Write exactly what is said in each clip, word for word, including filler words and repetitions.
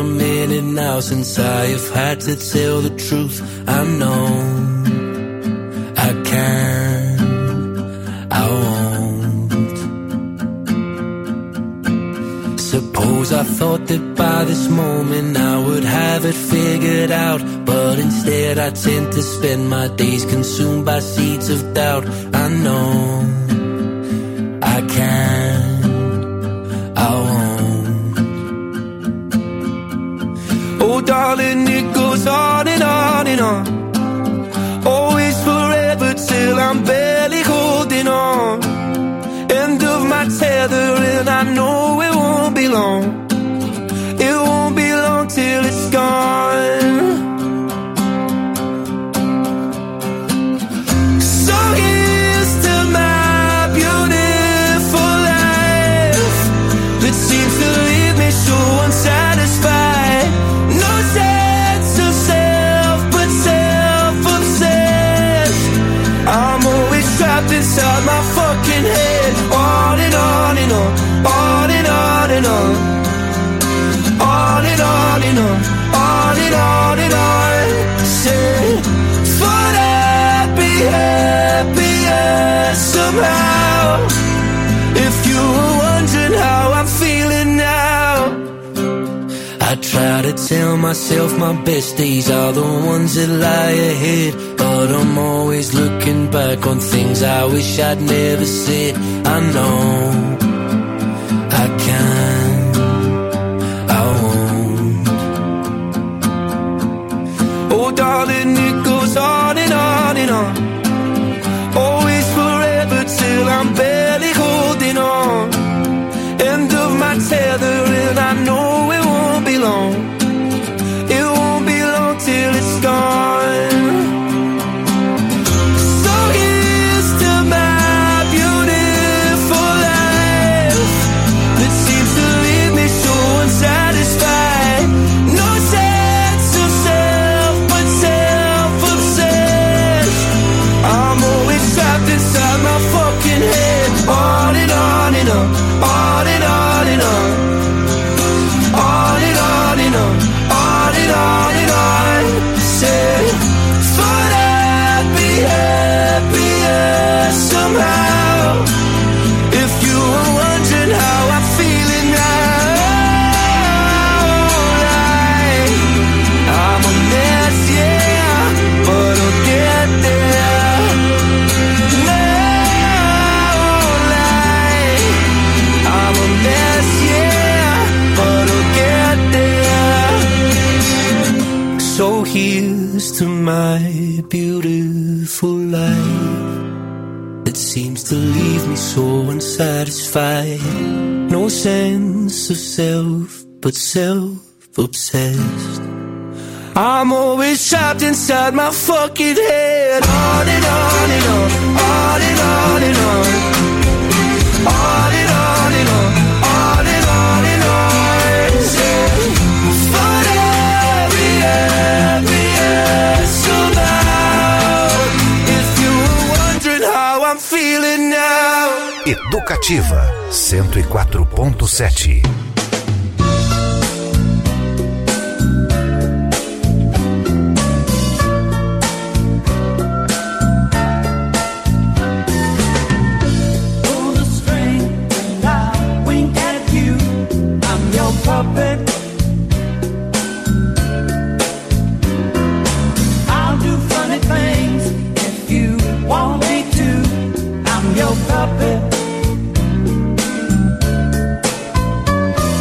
a minute now since I have had to tell the truth. I know I can, I won't. Suppose I thought that by this moment I would have it figured out, but instead I tend to spend my days consumed by seeds of doubt. I know I can, I won't. Oh darling, it goes on and on and on, always forever till I'm barely holding on. End of my tether and I know it won't be long. It won't be long till it's gone. So here's to my beautiful life that seems to leave me so unsatisfied. No sense of self but self-obsessed. I'm always trapped inside my fucking head. On and on and on, on and on and on, on and on and on, on and on and on. Say, thought I'd be happier somehow. If you were wondering how I'm feeling now, I try to tell myself my best days are the ones that lie ahead, but I'm always looking back on things I wish I'd never said. I know I can, I won't. Oh darling, it goes on and on and on, always forever till I'm barely holding on. End of my tether and I know it won't be long. It won't be long till it's gone. So here's to my beautiful life that seems to leave me so unsatisfied. No sense of self but self-obsessed. I'm always trapped inside my fucking head. On and on and on, on and on and on, on and on and on, on and on and on. Say, thought I'd be happier somehow. If you were wondering how I'm feeling now, like, I'm a mess, yeah, but I'll get there. Now, like, I'm a mess, yeah, but I'll get there. So here's to my beautiful life that seems to leave me so unsatisfied. No sense of self but self-obsessed. I'm always trapped inside my fucking head. On and on and on, on and on and on, on and on and on, on and on and on. Thought I'd be happier somehow. If you were wondering how I'm feeling now. Educativa cento e quatro ponto sete. I'll do funny things if you want me to. I'm your puppet.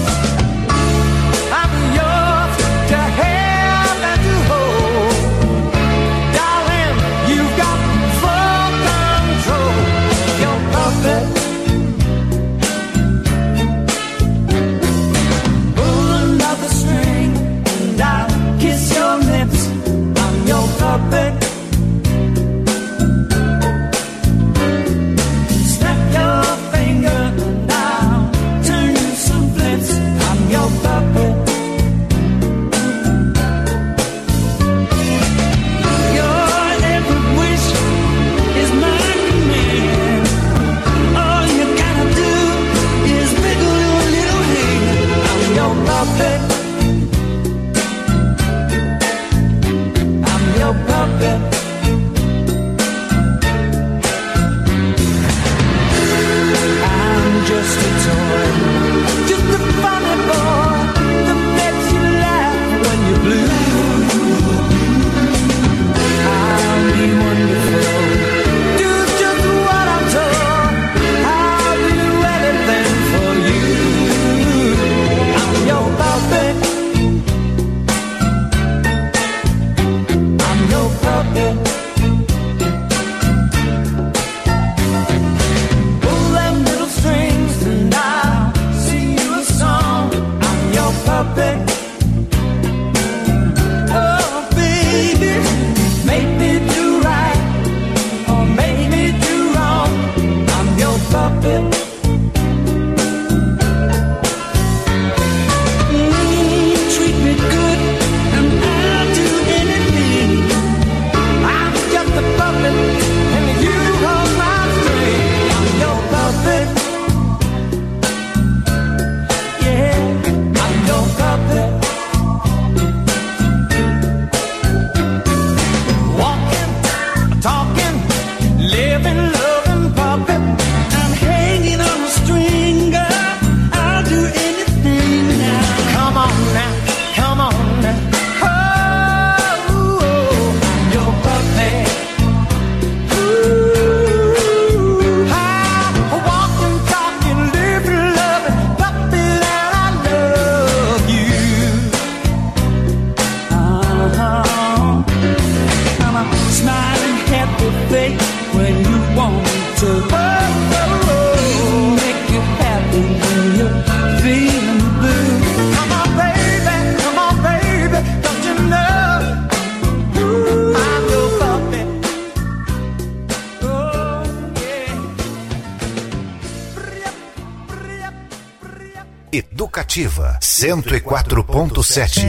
Educativa cento e quatro ponto sete.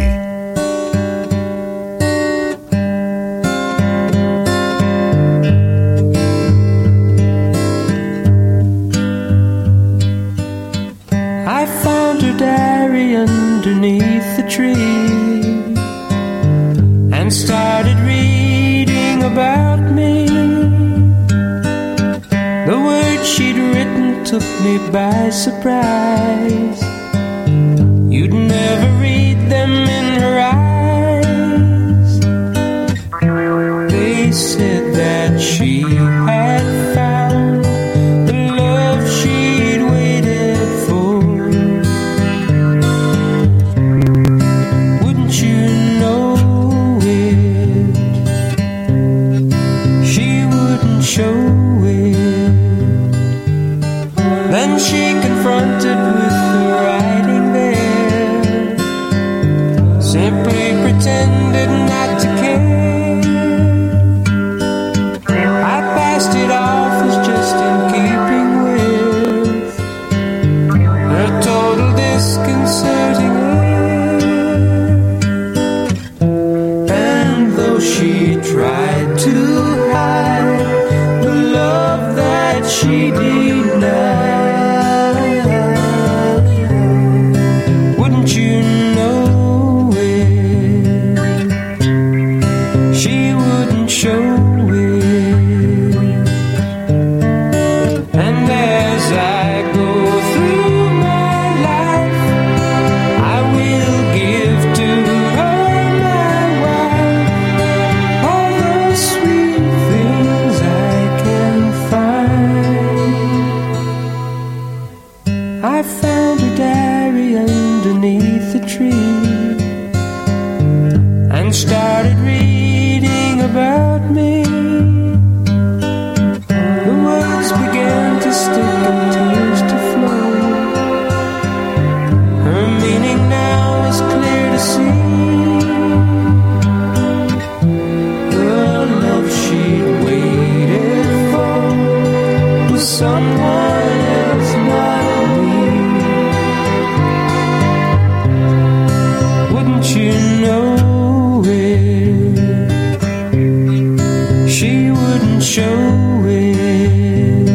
I found her diary underneath the tree and started reading about me. The words she'd written took me by surprise. You'd never read them in her eyes. They said that she had found the love she'd waited for. Wouldn't you know it? She wouldn't show it. Then she confronted with the writing there, simply pretended not to care. I passed it off as just in keeping with her total disconcerting air. And though she tried to hide the love that she denied, you know it, she wouldn't show it. And as I go through my life, I will give to her, my wife, all the sweet things I can find. I found a diary underneath the tree and started reading about me. The words began to stick and tears to flow. Her meaning now is clear to see. The love she'd waited for was someone else, not me. You know it, she wouldn't show it.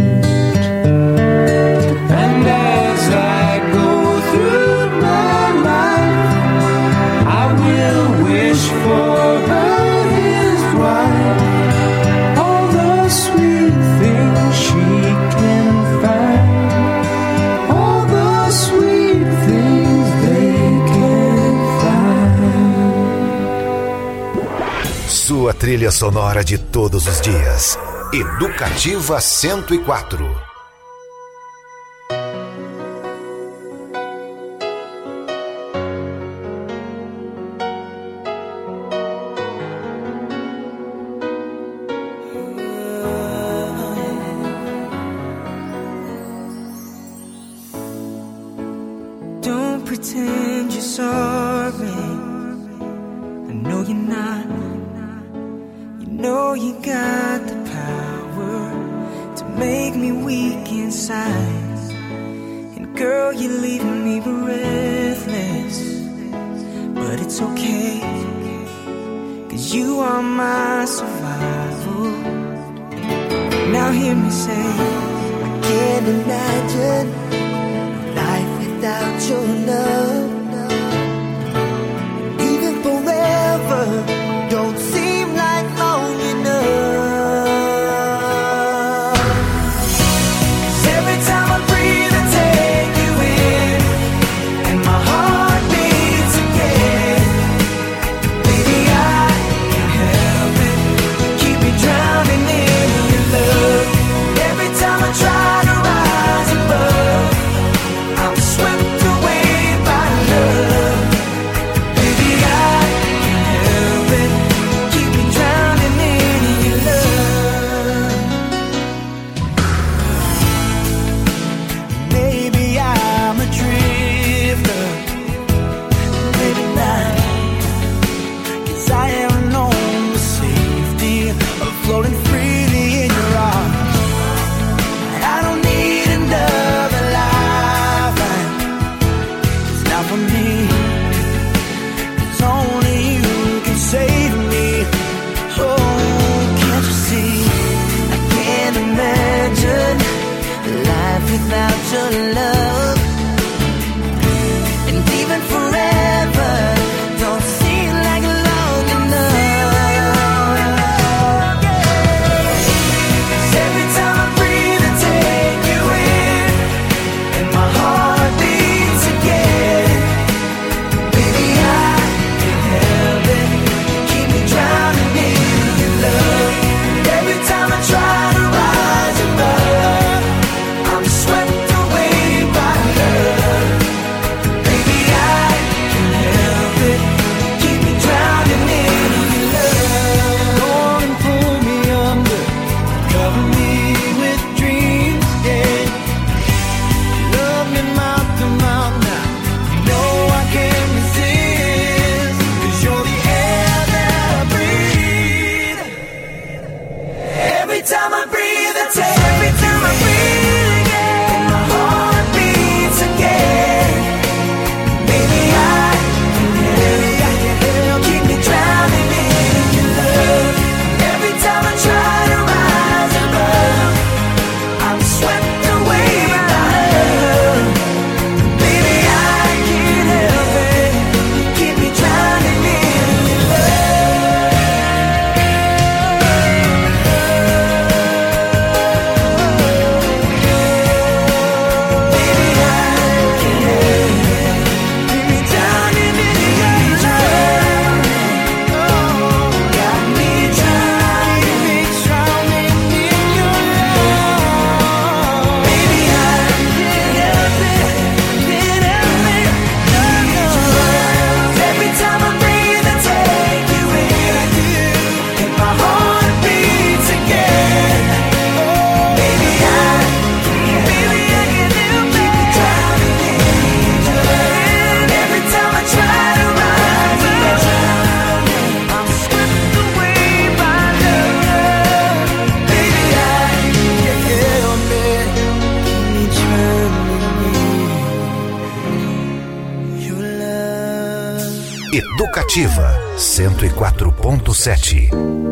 And as I go through my life, I will wish for her his wife, all the sweet things she can find, all the sweet things they can find. Sua trilha sonora de todos os dias. Educativa cento e quatro. Don't pretend you're sorry. I know you're not. Know you got the power to make me weak inside. And girl, you're leaving me breathless. But it's okay, 'cause you are my survival. Now hear me say, I can't imagine life without your love. Even forever don't seem like long enough. 'Cause every time I breathe I take you in, and my heart beats again. Baby, I can't help it, you keep me drowning in your love. Every time I try to rise above, Educativa cento e quatro ponto sete.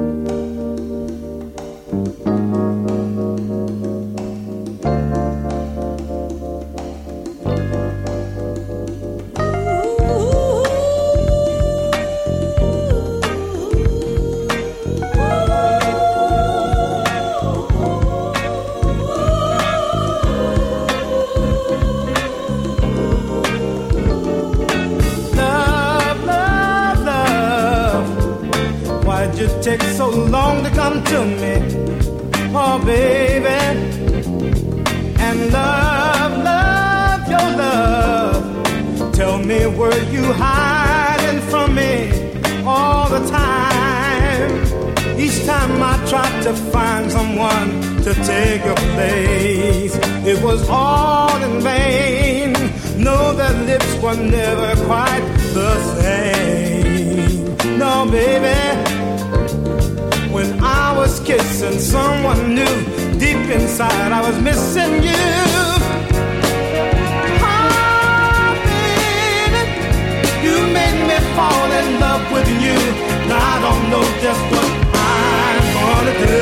Take so long to come to me, oh baby, and love, love, your love. Tell me, were you hiding from me all the time? Each time I tried to find someone to take your place, it was all in vain. No, their lips were never quite the same. No, baby. When I was kissing someone new, deep inside I was missing you. Oh, baby, you made me fall in love with you. Now I don't know just what I'm gonna do.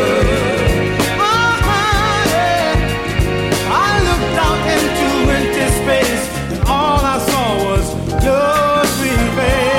Oh, yeah. I looked out into empty space, and all I saw was your sweet face.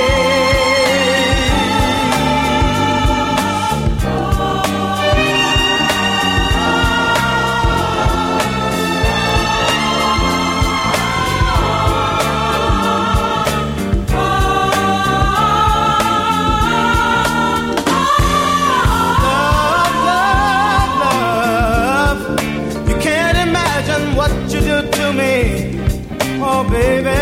Oh, baby,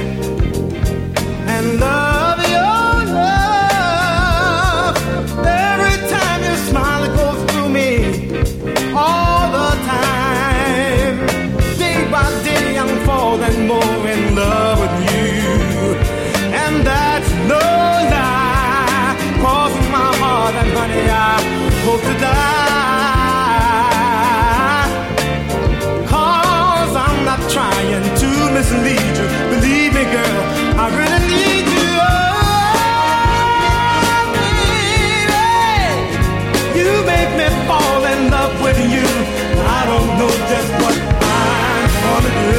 and love, your love. Every time you smile, it goes through me all the time. Day by day, I'm falling more in love with you, and that's no lie. Cross my heart, and honey, I hope to die. Cause I'm not trying to mislead you. Believe me, girl, I really need you. Oh, baby, you make me fall in love with you. I don't know just what I'm gonna do.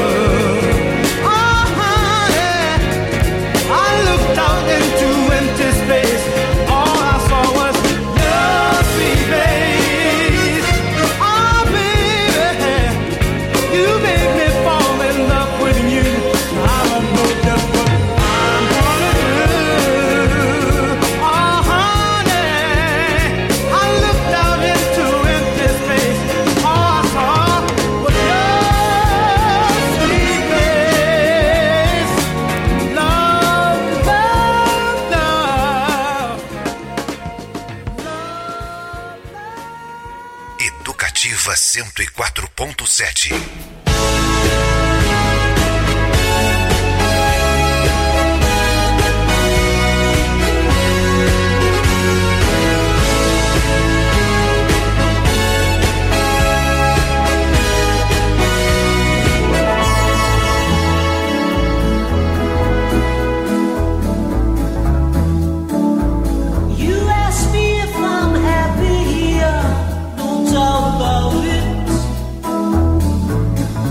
Oh, honey, I looked out into empty space. All I saw was your sweet face. Oh, baby, you make me fall in love with you. I don't know just what I'm gonna do. Oh, honey, I looked out into empty space. All I saw was your sweet face. Love, love, love. Educativa cento e quatro ponto sete. You ask me if I'm happy here, don't talk about it.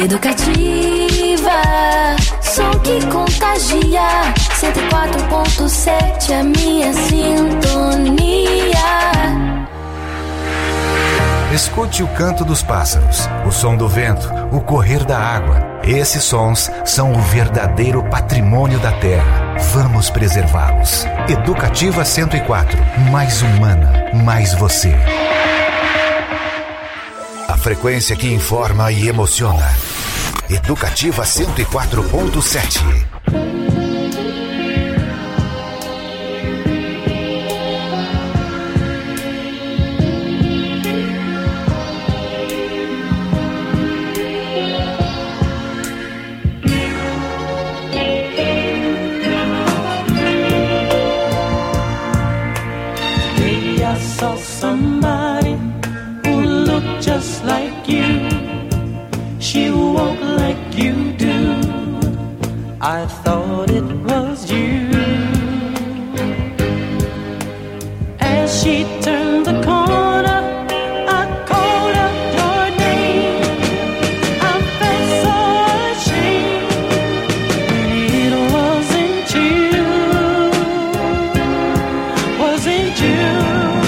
Educativa, som que contagia. Cento e quatro ponto sete, a minha sintonia. Escute o canto dos pássaros, o som do vento, o correr da água. Esses sons são o verdadeiro patrimônio da terra. Vamos preservá-los. Educativa cento e quatro, mais humana, mais você. A frequência que informa e emociona. Educativa cento e quatro ponto sete. Saw somebody who looked just like you. She walked like you do. I thought it was you. As she turned the corner, I called out your name. I felt so ashamed. It wasn't you. Wasn't you?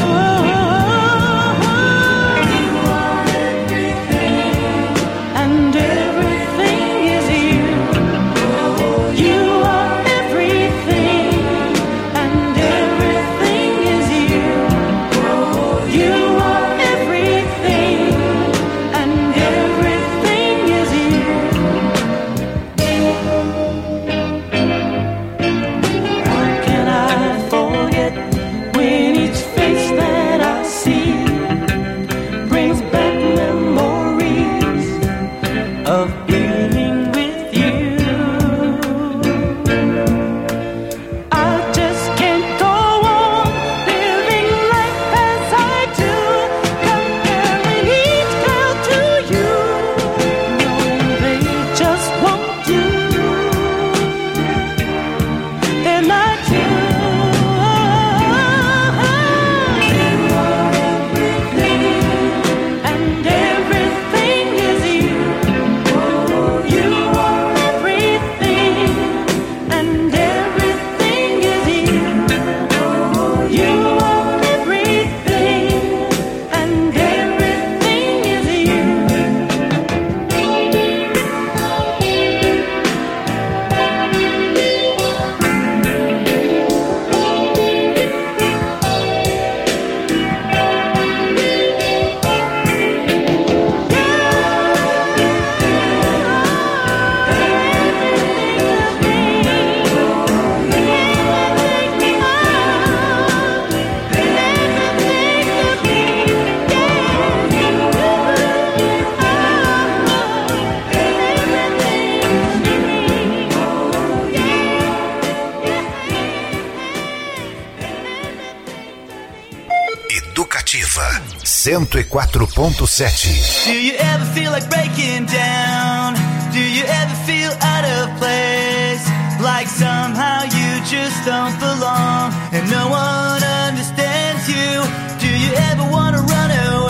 cento e quatro ponto sete. Do you ever feel like breaking down? Do you ever feel out of place? Like somehow you just don't belong and no one understands you? Do you ever want to run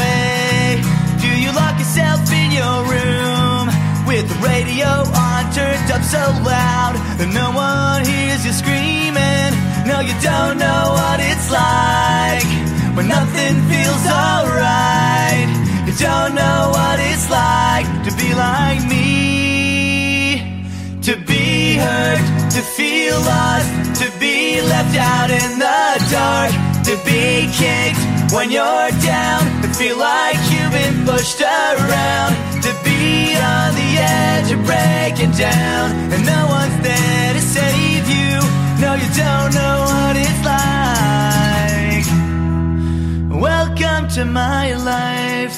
away? Do you lock yourself in your room with the radio on, turned up so loud that no one hears you screaming? No, you don't know what it's like when nothing feels alright. You don't know what it's like to be like me. To be hurt, to feel lost, to be left out in the dark. To be kicked when you're down, to feel like you've been pushed around. To be on the edge of breaking down and no one's there to save you. No, you don't know what it's like. Welcome to my life.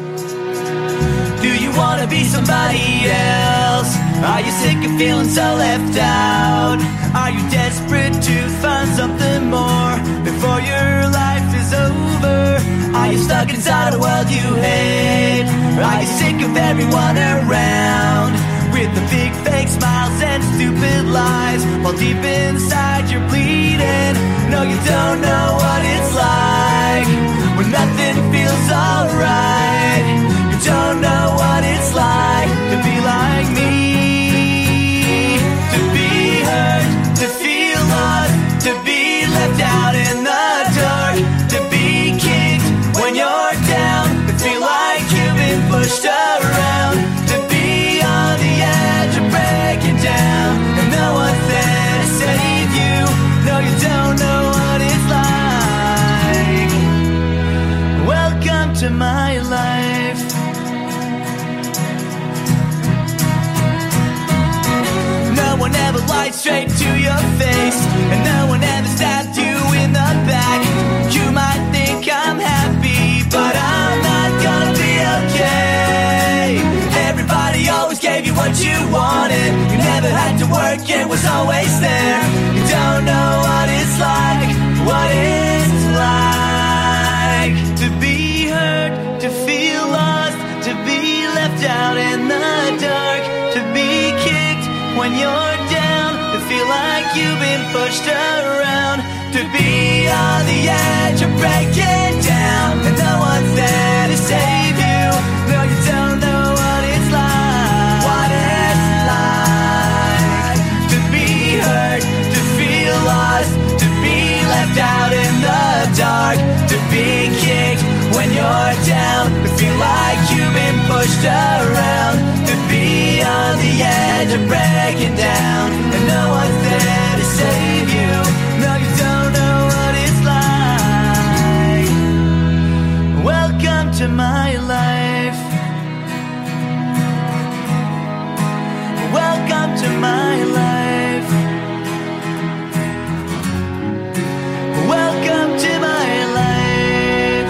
Do you want to be somebody else? Are you sick of feeling so left out? Are you desperate to find something more before your life is over? Are you stuck inside a world you hate? Are you sick of everyone around with the big fake smiles and stupid lies while deep inside you're bleeding? No, you don't know what it's like when nothing feels alright. You don't know what it's like to be like to be left out in the dark, to be kicked when you're down, to feel like you've been pushed around, to be on the edge of breaking down, and no one's there to save you. No, you don't know what it's like. Welcome to my life. No one ever lied straight to your face, and no one ever stabbed you in the back. You might think I'm happy, but I'm not gonna be okay. Everybody always gave you what you wanted. You never had to work, it was always there. You don't know what it's like, what it's like to be hurt, to feel lost, to be left out in the dark, to be kicked when you're down, to feel like you've been pushed around, to be on the edge of breaking down, and no one's there to save you. No, you don't know what it's like, what it's like to be hurt, to feel lost, to be left out in the dark, to be kicked when you're down, to feel like you've been pushed around, to be on the edge of breaking down, and no one's there to save you. No, you don't know what it's like. Welcome to my life. Welcome to my life. Welcome to my life.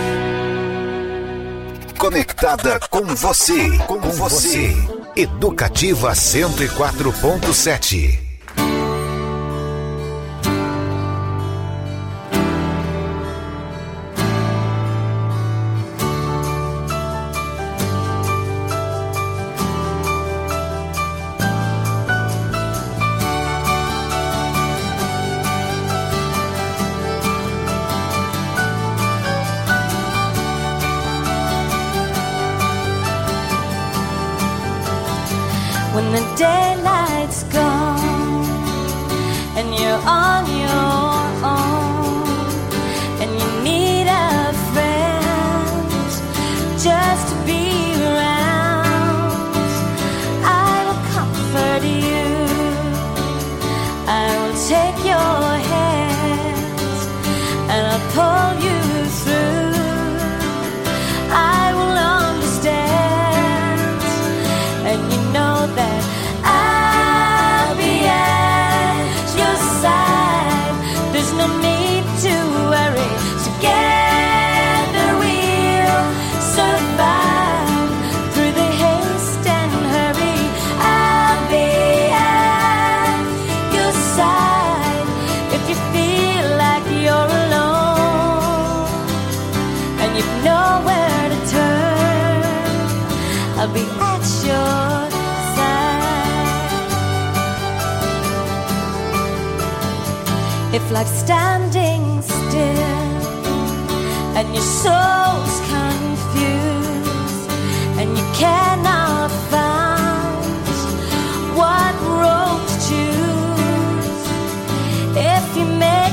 Conectada com você, com você. Educativa cento e quatro ponto sete. When the daylight's gone and you're on your own and you need a friend just to be around, I will comfort you, I will take your hands and I'll pull you through. I will understand, and you know that I'll be at your side. There's no need to worry. Together we'll survive through the haste and hurry. I'll be at your side if you feel like you're alone and you've nowhere to turn. I'll be at your if life's standing still and your soul's confused and you cannot find what road to choose, if you make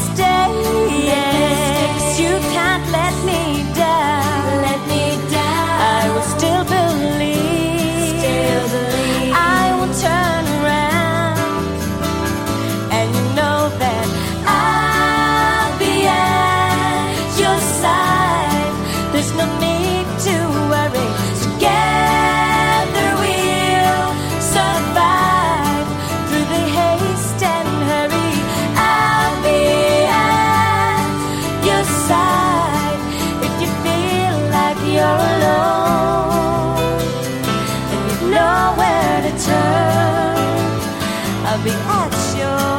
mistakes, you can't let me down. Let me down. I will still believe. Still believe. I will turn around, and you know that I'll be at your side. There's no need to worry. Together we'll survive through the haste and hurry. I'll be at your side if you feel like you're alone and you've nowhere to turn. I'll be at your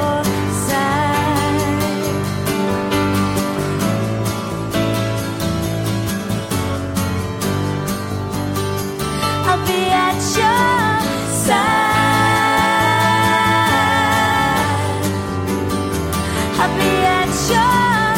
side. I'll be at your side. I'll be at your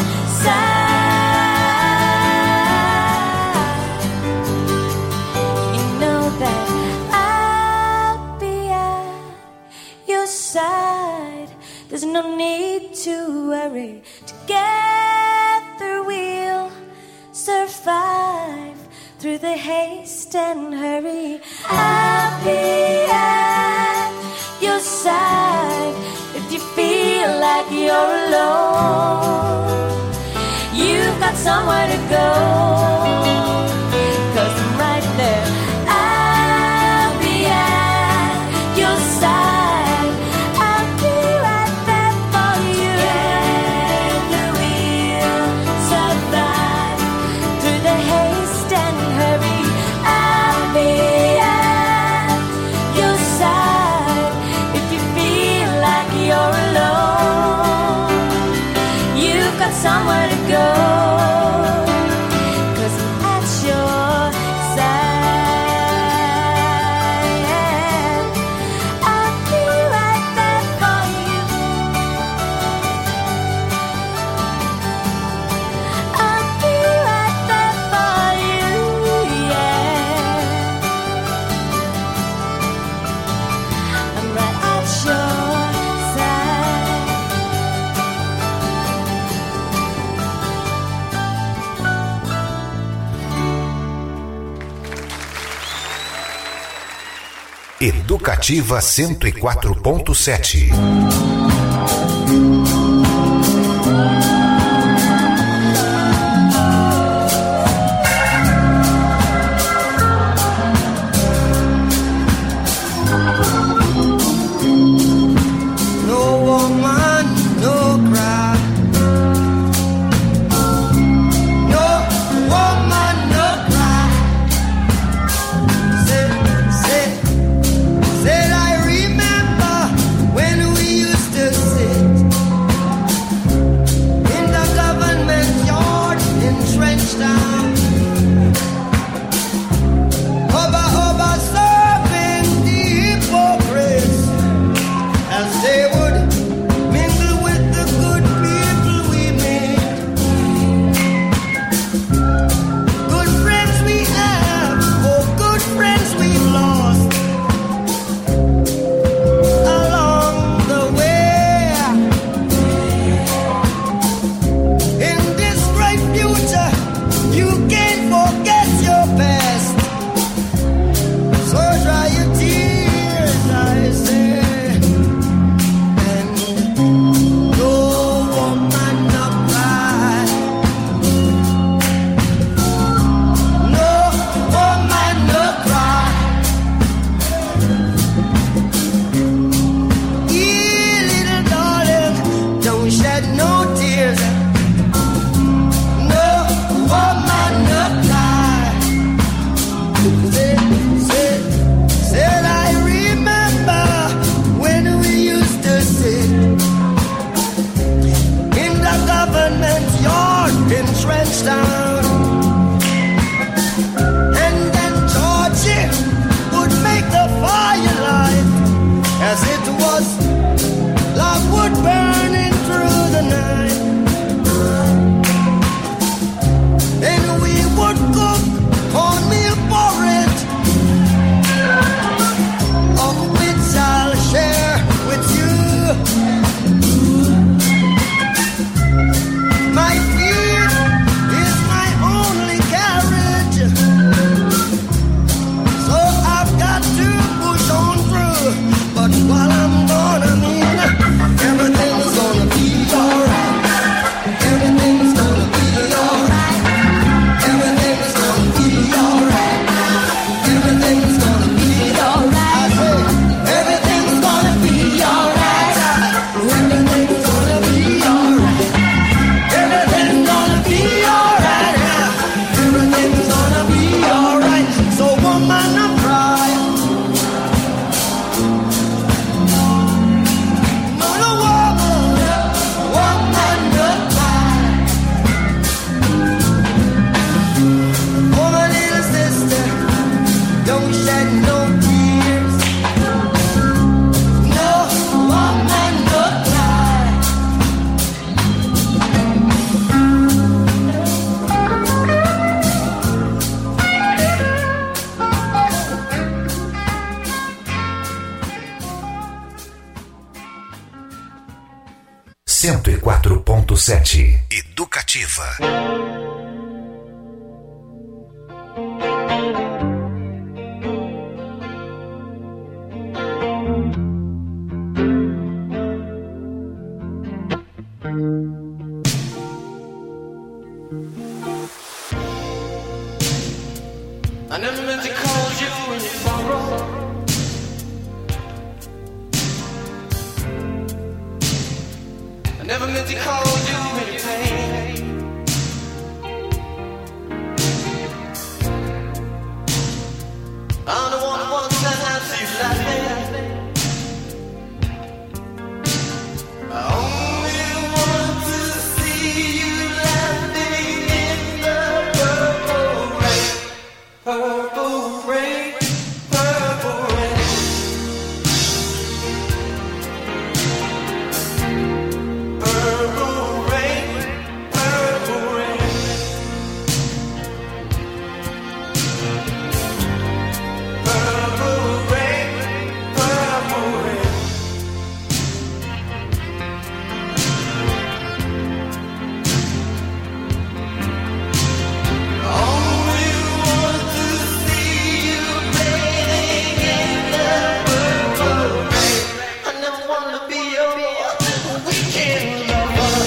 side. You know that I'll be at your side. There's no need need to worry. Together we'll survive through the haste and hurry. I'll be at your side if you feel like you're alone. You've got somewhere to go, 'cause I'm right there. I'll be at your side. I'll be right there for you. Together we'll survive through the haste and hurry. I'll be at your side if you feel like you're alone. You've got somewhere to go, 'cause I'm at your side. I'll be right there for you. I'll be right there for you, yeah. I'm right at your side. Educativa cento e quatro ponto sete. No woman, no cry. No woman, no cry. Say, say, said I remember when we used to sit in the government yard in Trenchtown. Hubba, hubba, serving the hypocrites as they would mingle with the good people we made. Good friends we have, oh good friends we've lost along the way. In this great future, you can't forget your past. So dry your tears, I say. And no woman no cry. No woman no cry. Ee, little darling, don't shed no tears. No woman no cry. Said, said, said I remember when we used to sit in the government yard in Trenchtown. And then Georgie would make the firelight as it was logwood burning through the night. Then we would cook cornmeal porridge, of which I'll share with you. My fear is my cento e quatro ponto sete. Educativa. I never meant to call you in your sorrow. I never meant to call you in your pain. I'm the one who wants that answer you laughing. I only want to see you laughing in the purple rain. Purple rain, purple rain. Purple rain, purple rain. Purple rain, purple rain. Only want to see you bathing in the purple rain. I never wanna be your weekend lover.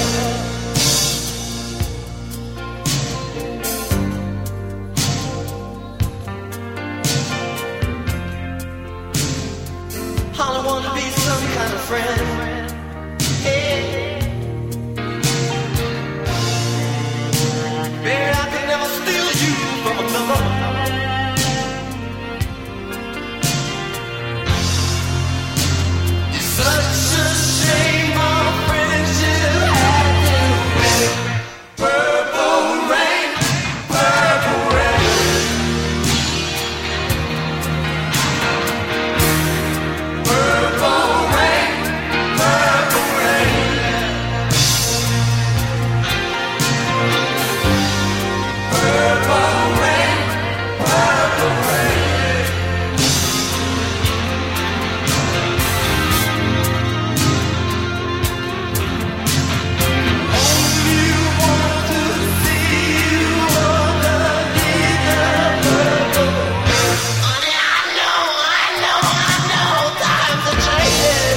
All I wanna be some kind of friend. Hey. Baby, I can never steal you from another. It's such a shame our friendship had to end. Purple rain, purple rain. Purple rain, purple rain. Purple rain, purple rain. Only want to see you underneath the purple rain. Honey, I know, I know, I know, times are changing.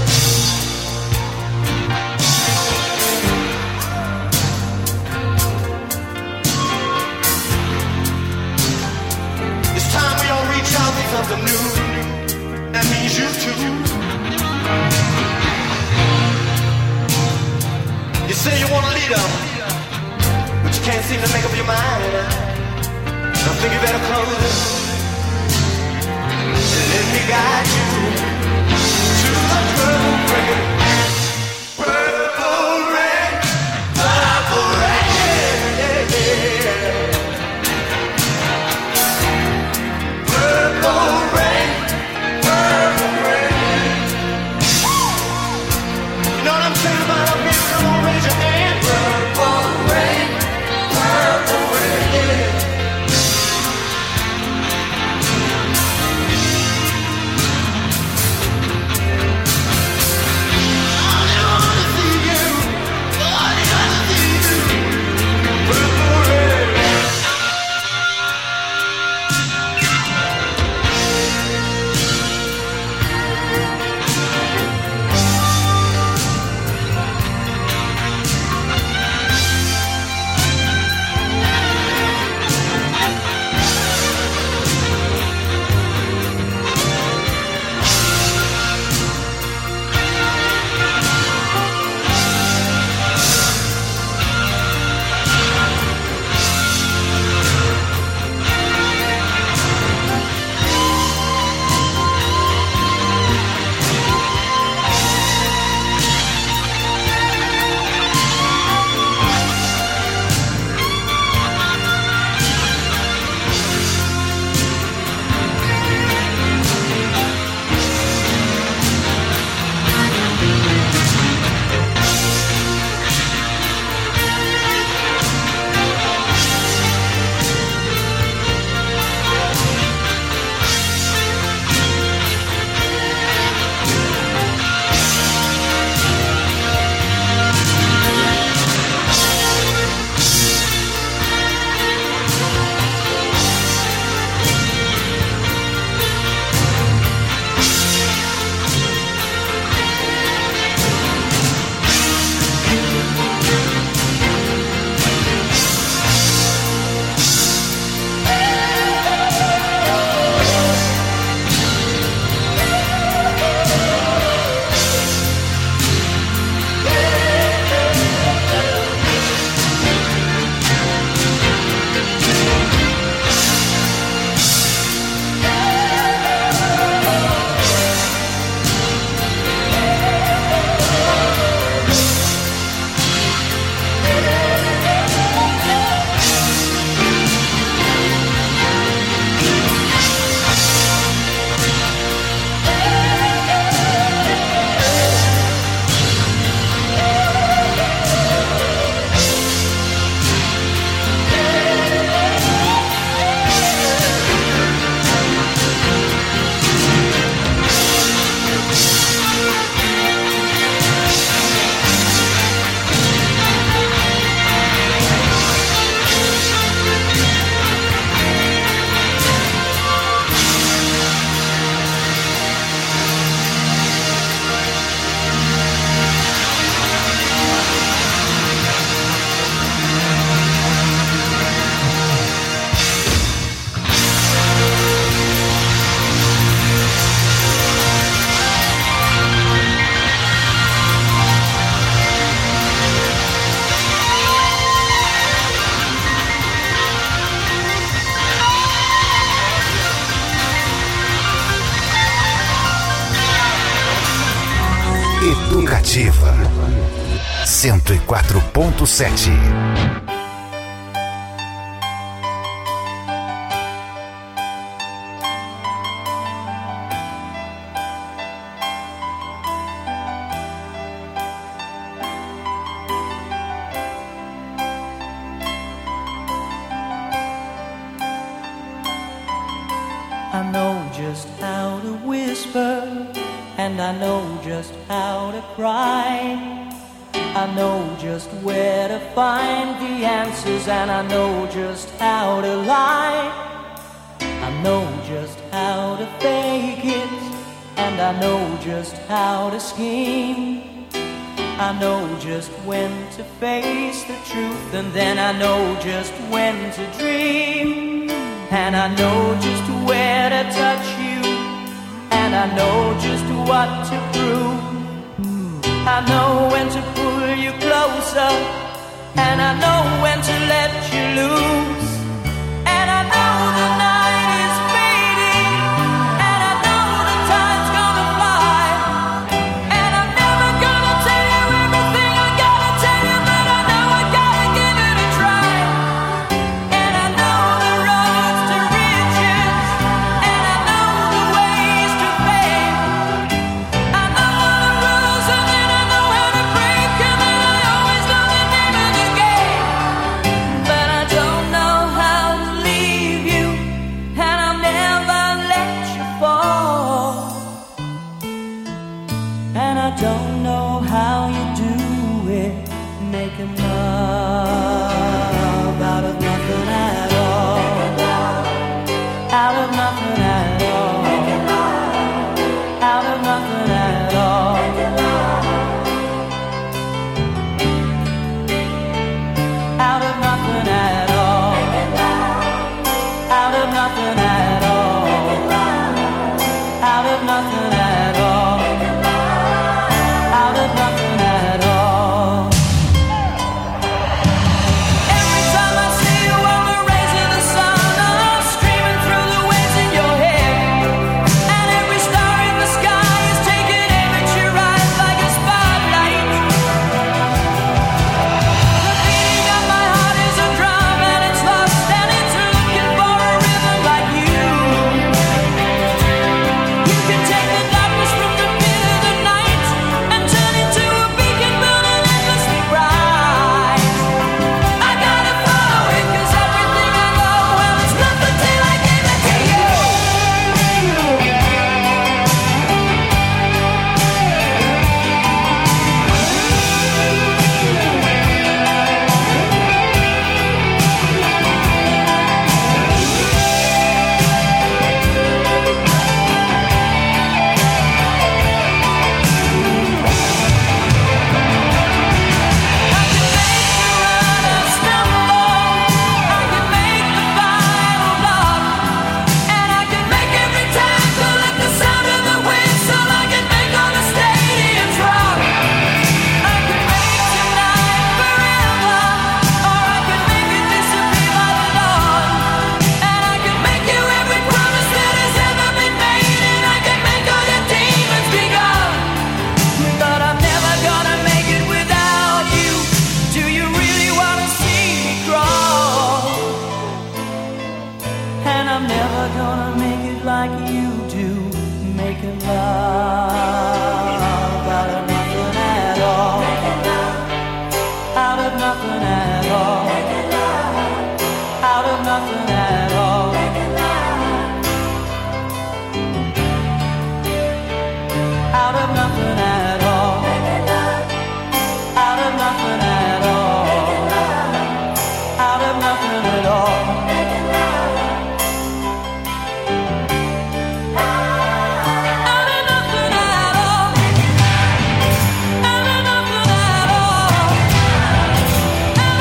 It's time we all reach out for something new. That means you too. You say you want a leader, but you can't seem to make up your mind. I think you better close and let me guide you to the purple rain. Purple rain, purple rain. Purple rain, purple rain. You know what I'm saying about up here? Come on, raise your hand. Purple rain, purple rain. cento e quatro ponto sete. I know just how to whisper, and I know just how to cry. I know just where to find the answers, and I know just how to lie. I know just how to fake it, and I know just how to scheme. I know just when to face the truth, and then I know just when to dream. And I know just where to touch you, and I know just what to prove. I know when to pull you closer, and I know when to let you loose. And I know the night is fading, and I know the time's gonna fly. And I'm never gonna tell you everything I gotta tell you, but I know I gotta give it a try. And I know the roads to riches, and I know the ways to fame. I know all the rules, and then I know how to break them, and I always know the name of the game. But I don't know how to leave you, and I'll never let you fall. And I don't know how you do it, making love out of nothing at all. Out of nothing at all. Out of nothing at all. Out of nothing at all. Out of nothing at all. Out of nothing at all. Out of nothing at all. Every time I see you on the rays of the sun, I'm streaming through the waves in your hair. And every star in the sky is taking aim at your eyes like a spotlight. The beating of my heart is a drum, and it's lost, and it's looking for a rhythm like you. You can take the darkness from the pit of the night and turn it to a beacon burning endlessly bright. I gotta follow it, 'cause everything I know, well, it's nothing till I give it to you. I can make the runner stumble, I can make the final block, and I can make every tackle like the sound of the whistle. I can make all the stadiums rock. I can make tonight forever, or I can make it disappear by the dawn. And I can make you every promise that has ever been made, and I can make all your demons be gone. But I'm never gonna make it without you. Do you really wanna see me crawl? And I'm never gonna make it like you do, making love out of nothing at all. Out of nothing at all. Out of nothing at all. Out of nothing at all. Out of nothing at all. Out of nothing at all. Out of nothing at all. Out of nothing at all. Out of nothing at all. Out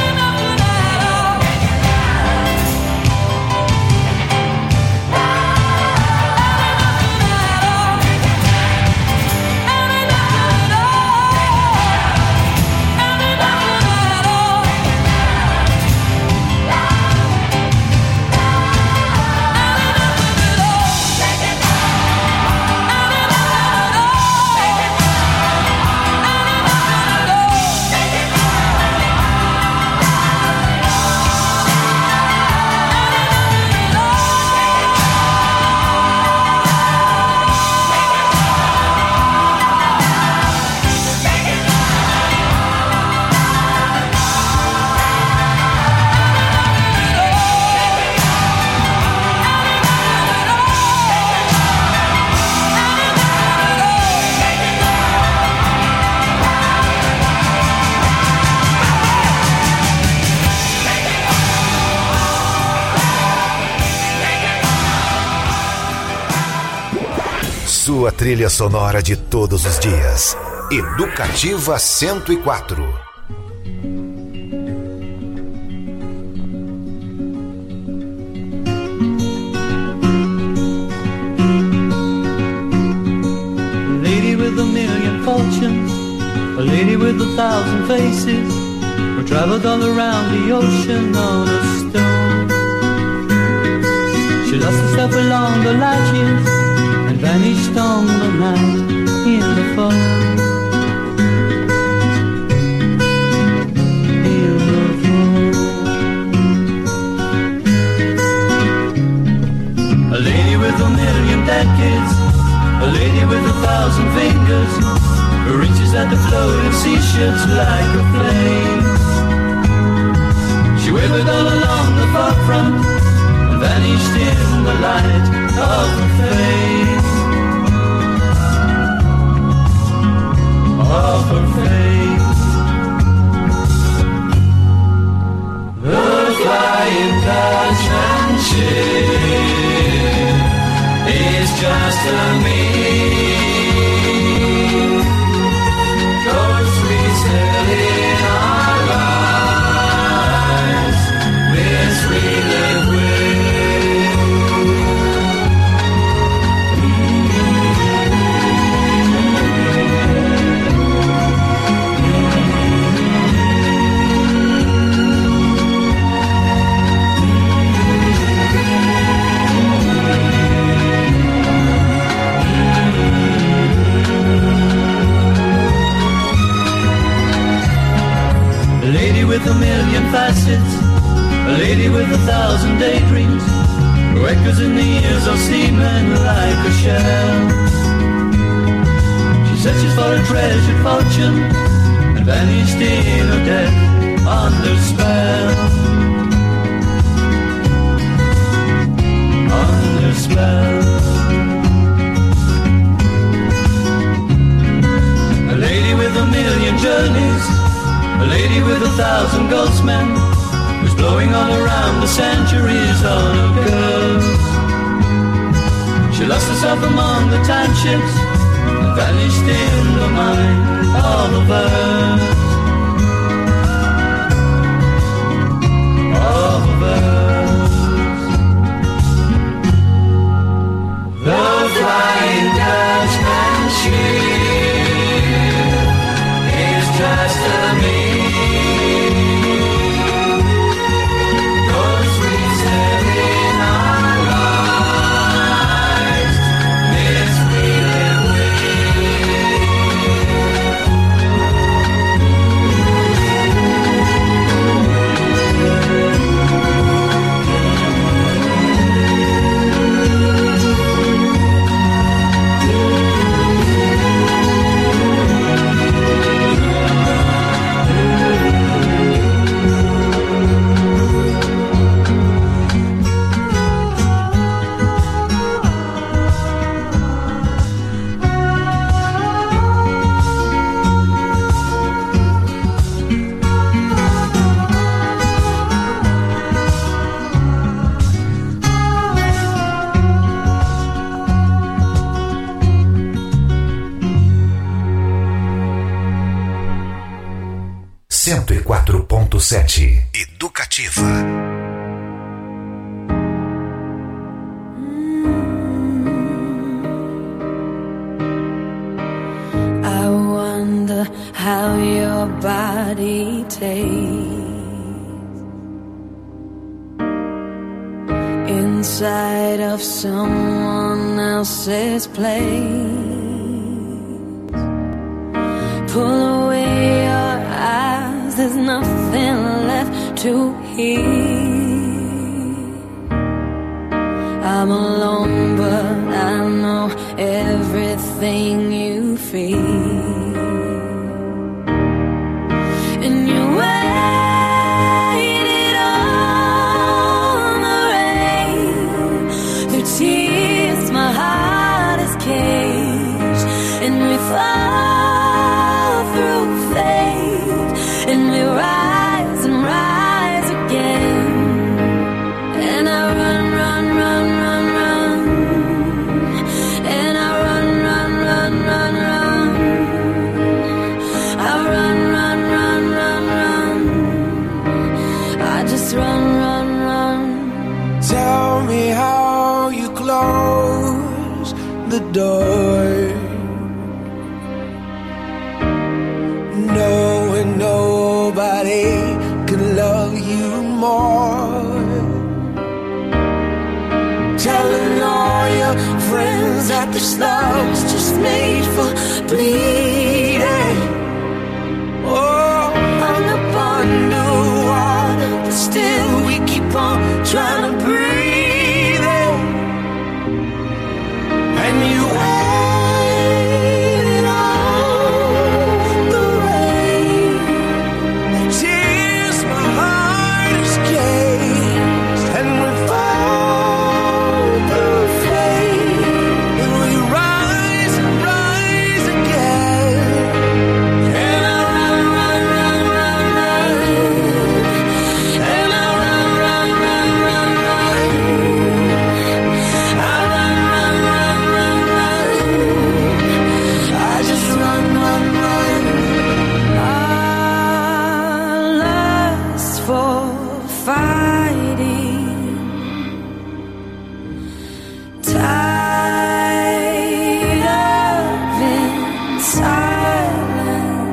sua trilha sonora de todos os dias. Educativa cento e quatro. Lady with a million fortunes, a lady with a thousand faces, who traveled all around the ocean on a stone. She lost herself along the latches and vanished on the night in the fog. In the fog. A lady with a million decades, a lady with a thousand fingers, who reaches at the floating seashells like a flame. She wavered all along the far front and vanished in the light of her face. Of her face. The Flying Dutchman ship is just a meme. Ghosts we still in our lives, this we live with a million facets, a lady with a thousand daydreams, who echoes in the ears of seamen like a shell. She searches for a treasured fortune and vanished in her death under spell. Under spell. A lady with a million journeys, a lady with a thousand goldsmen, who's blowing all around the centuries on her girls. She lost herself among the time ships and vanished in the mind of the birds. Of the birds. The Flying Dutchman ship is just a meme. cento e quatro ponto sete Educativa. I wonder how your body tastes inside of someone else's place. Pull away your eyes, there's nothing left to hear. I'm alone, but I know everything you feel. And you waited on the rain, the tears my heart has caged, and we fall through fate, and we rise and rise again. And I run, run, run, run, run, and I run, the door, knowing nobody can love you more, telling all your friends that this love's just made for bleeding. Oh, I'm up underwater, but still we keep on trying to breathe in. And you waited all the rain, the tears my heart has caged, and we found the flame, and we rise and rise again. And I run, run, run, run, run, and I run, run, run, run, run, I run, run, run, run, run, I just run, run, run. Our lust for fighting, tied up in silence.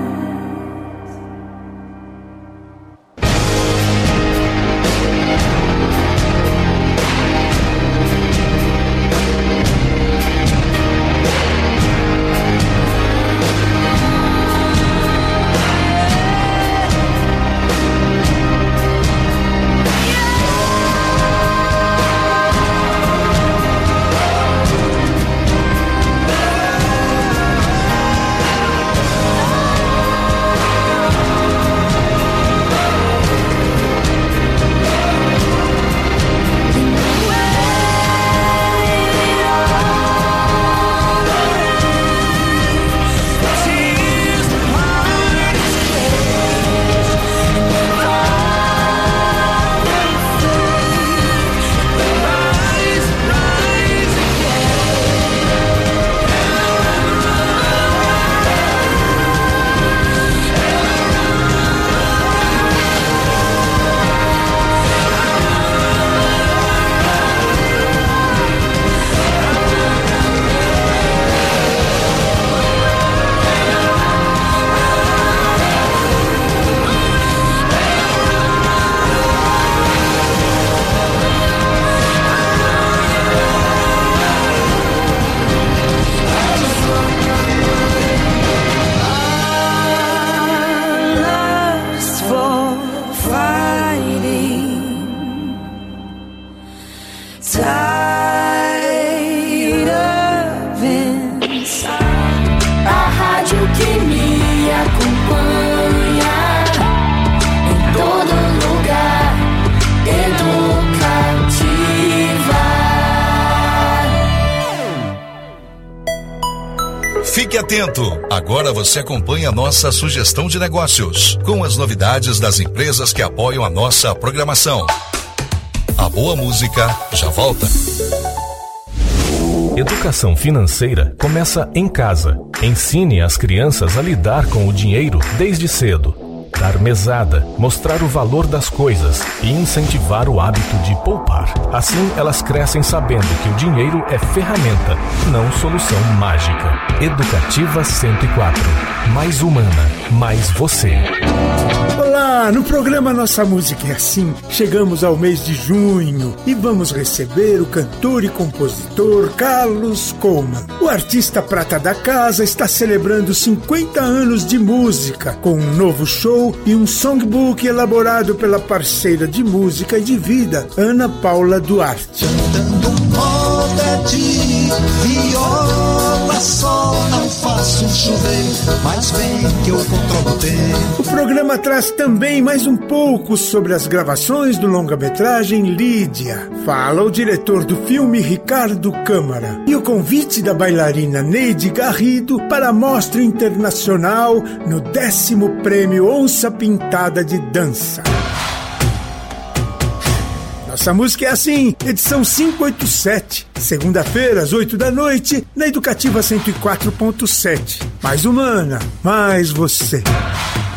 Tears my heart is caged, rise, rise lust for fighting, tied up inside. A rádio que me acompanha em todo lugar, educativa. Fique atento! Agora você acompanha a nossa sugestão de negócios, com as novidades das empresas que apoiam a nossa programação. A boa música já volta. Educação financeira começa em casa. Ensine as crianças a lidar com o dinheiro desde cedo. Dar mesada, mostrar o valor das coisas e incentivar o hábito de poupar. Assim, elas crescem sabendo que o dinheiro é ferramenta, não solução mágica. Educativa cento e quatro. Mais humana, mais você. Olá, no programa Nossa Música é Assim, chegamos ao mês de junho e vamos receber o cantor e compositor Carlos Coman. O artista prata da casa está celebrando cinquenta anos de música, com um novo show e um songbook elaborado pela parceira de música e de vida, Ana Paula Duarte. Cantando moda de viola só, não faço chover, mas bem que eu controlo o tempo. O programa traz também mais um pouco sobre as gravações do longa-metragem Lídia. Fala o diretor do filme, Ricardo Câmara, e o convite da bailarina Neide Garrido para a Mostra Internacional no décimo Prêmio Onça Pintada de Dança. Nossa Música é Assim, edição quinhentos e oitenta e sete, segunda-feira às oito da noite, na Educativa cento e quatro ponto sete. Mais humana, mais você.